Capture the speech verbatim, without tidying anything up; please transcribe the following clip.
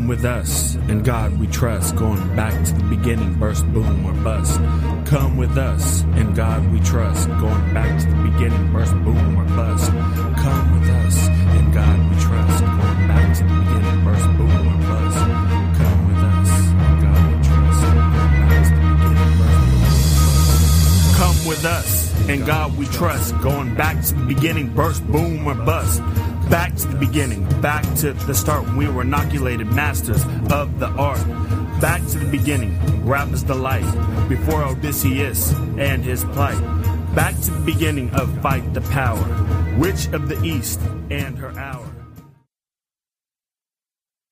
Come with us, in God we trust. Going back to the beginning, burst, boom, or bust. Come with us, in God we trust. Going back to the beginning, burst, boom, or bust. Come with us, in God we trust. Going back to the beginning, burst, boom, or bust. Come with us, in God we trust. Going back to the beginning, burst, boom, or bust. Come with us, in God we trust. Going back to the beginning, burst, boom, or bust. Back to the beginning, back to the start when we were inoculated masters of the art. Back to the beginning, rap is the light, before Odysseus and his plight. Back to the beginning of fight the power, witch of the east and her hour.